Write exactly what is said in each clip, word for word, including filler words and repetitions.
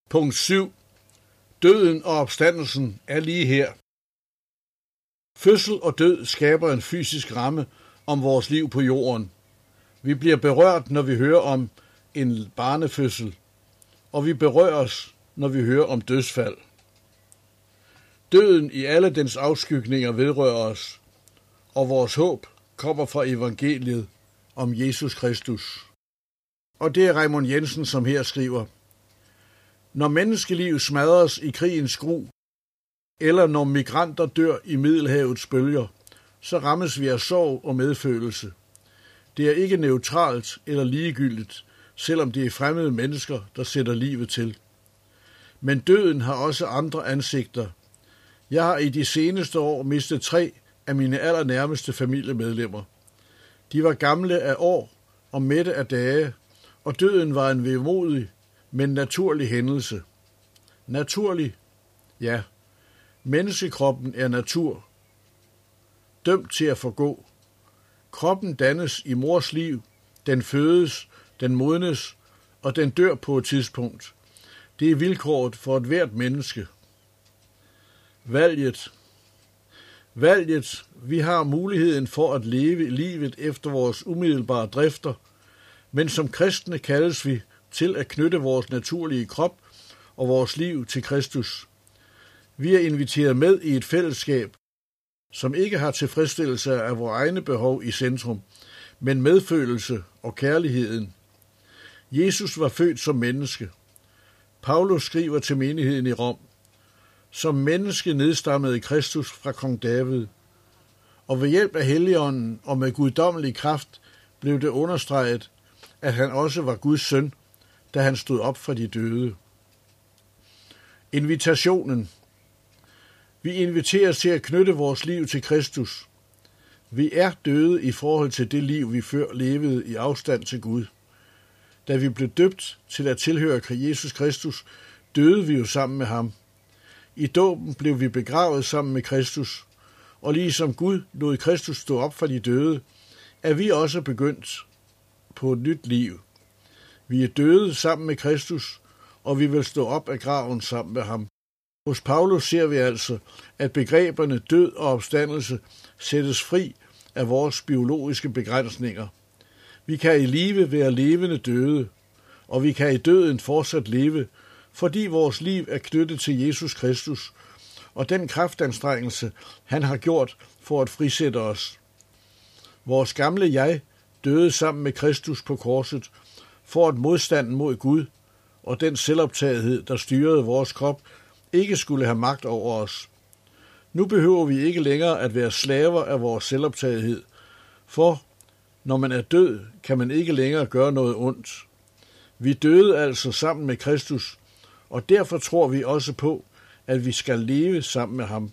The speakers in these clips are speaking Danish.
Punkt syv. Døden og opstandelsen er lige her. Fødsel og død skaber en fysisk ramme om vores liv på jorden. Vi bliver berørt, når vi hører om en barnefødsel, og vi berøres, når vi hører om dødsfald. Døden i alle dens afskygninger vedrører os, og vores håb kommer fra evangeliet om Jesus Kristus. Og det er Raymond Jensen, som her skriver: Når menneskeliv smadres i krigens gru, eller når migranter dør i Middelhavets bølger, så rammes vi af sorg og medfølelse. Det er ikke neutralt eller ligegyldigt, selvom det er fremmede mennesker, der sætter livet til. Men døden har også andre ansigter. Jeg har i de seneste år mistet tre af mine allernærmeste familiemedlemmer. De var gamle af år og mætte af dage, og døden var en vemodig, men naturlig hændelse. Naturlig? Ja. Menneskekroppen er natur. Dømt til at forgå. Kroppen dannes i mors liv, den fødes, den modnes, og den dør på et tidspunkt. Det er vilkåret for et hvert menneske. Valget. Valget. Vi har muligheden for at leve livet efter vores umiddelbare drifter, men som kristne kaldes vi til at knytte vores naturlige krop og vores liv til Kristus. Vi er inviteret med i et fællesskab, som ikke har tilfredsstillelse af vores egne behov i centrum, men medfølelse og kærligheden. Jesus var født som menneske. Paulus skriver til menigheden i Rom: Som menneske nedstammede Kristus fra kong David, og ved hjælp af Helligånden og med guddommelig kraft blev det understreget, at han også var Guds søn, da han stod op fra de døde. Invitationen. Vi inviteres til at knytte vores liv til Kristus. Vi er døde i forhold til det liv, vi før levede i afstand til Gud. Da vi blev døbt til at tilhøre Jesus Kristus, døde vi jo sammen med ham. I dåben blev vi begravet sammen med Kristus, og ligesom Gud lod Kristus stå op fra de døde, er vi også begyndt på et nyt liv. Vi er døde sammen med Kristus, og vi vil stå op af graven sammen med ham. Hos Paulus ser vi altså, at begreberne død og opstandelse sættes fri af vores biologiske begrænsninger. Vi kan i live være levende døde, og vi kan i døden fortsat leve, fordi vores liv er knyttet til Jesus Kristus, og den kraftanstrengelse, han har gjort for at frisætte os. Vores gamle jeg døde sammen med Kristus på korset, for at modstanden mod Gud og den selvoptagethed, der styrede vores krop, ikke skulle have magt over os. Nu behøver vi ikke længere at være slaver af vores selvoptagethed, for når man er død, kan man ikke længere gøre noget ondt. Vi døde altså sammen med Kristus, og derfor tror vi også på, at vi skal leve sammen med ham.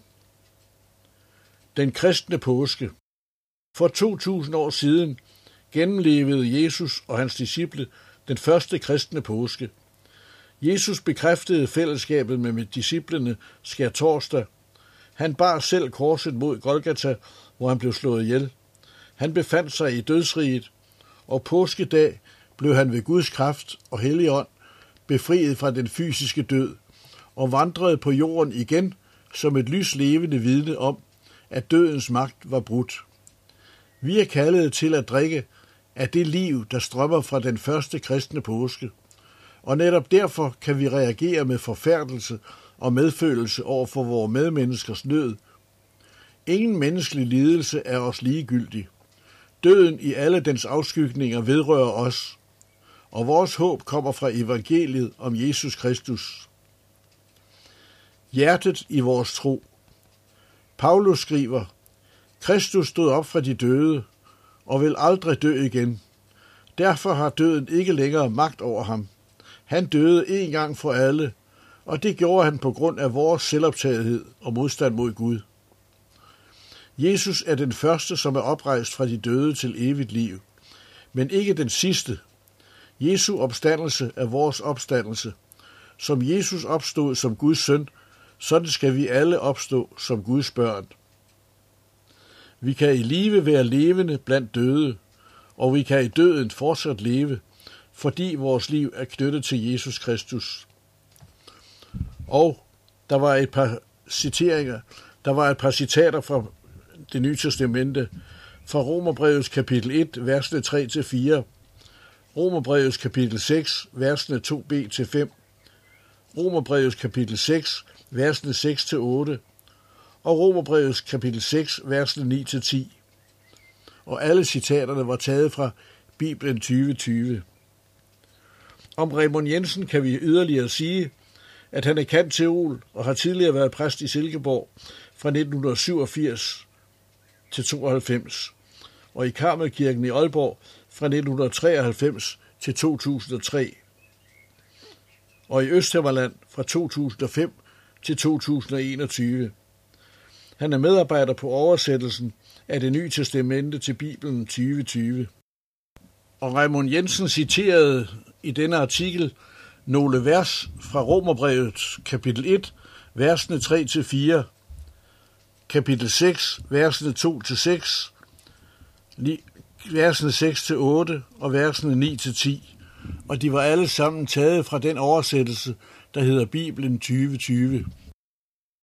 Den kristne påske. For to tusind år siden gennemlevede Jesus og hans disciple den første kristne påske. Jesus bekræftede fællesskabet med disciplene skærtorsdag. Han bar selv korset mod Golgata, hvor han blev slået ihjel. Han befandt sig i dødsriget, og påskedag blev han ved Guds kraft og Helligånd befriet fra den fysiske død, og vandrede på jorden igen som et lyslevende vidne om, at dødens magt var brudt. Vi er kaldet til at drikke af det liv, der strømmer fra den første kristne påske, og netop derfor kan vi reagere med forfærdelse og medfølelse over for vores medmenneskers nød. Ingen menneskelig lidelse er os ligegyldig. Døden i alle dens afskygninger vedrører os, og vores håb kommer fra evangeliet om Jesus Kristus. Hjertet i vores tro. Paulus skriver: Kristus stod op fra de døde og vil aldrig dø igen. Derfor har døden ikke længere magt over ham. Han døde en gang for alle, og det gjorde han på grund af vores selvoptagethed og modstand mod Gud. Jesus er den første, som er oprejst fra de døde til evigt liv, men ikke den sidste. Jesu opstandelse er vores opstandelse. Som Jesus opstod som Guds søn, sådan skal vi alle opstå som Guds børn. Vi kan i live være levende blandt døde, og vi kan i døden fortsat leve, fordi vores liv er knyttet til Jesus Kristus. Og der var et par citeringer, der var et par citater fra Det Nye Testamente, fra Romerbrevets kapitel et, versene tre til fire, Romerbrevets kapitel seks, versene to b til fem, Romerbrevets kapitel seks, versene seks til otte, og Romerbrevets kapitel seks, versene ni til ti. Og alle citaterne var taget fra Bibelen tyve tyve. Om Raymond Jensen kan vi yderligere sige, at han er cand.theol og har tidligere været præst i Silkeborg fra nitten syvogfirs til tooghalvfems, og i Karmelkirken i Aalborg fra nitten treoghalvfems til to tusind og tre, og i Østhimmerland fra to tusind og fem til to tusind og enogtyve. Han er medarbejder på oversættelsen af Det Nye Testamente til Bibelen tyve tyve. Og Raymond Jensen citerede i denne artikel nogle vers fra Romerbrevet kapitel et, versene tre til fire, kapitel seks, versene to til seks, versene seks til otte og versene ni til ti. Og de var alle sammen taget fra den oversættelse, der hedder Bibelen tyve tyve.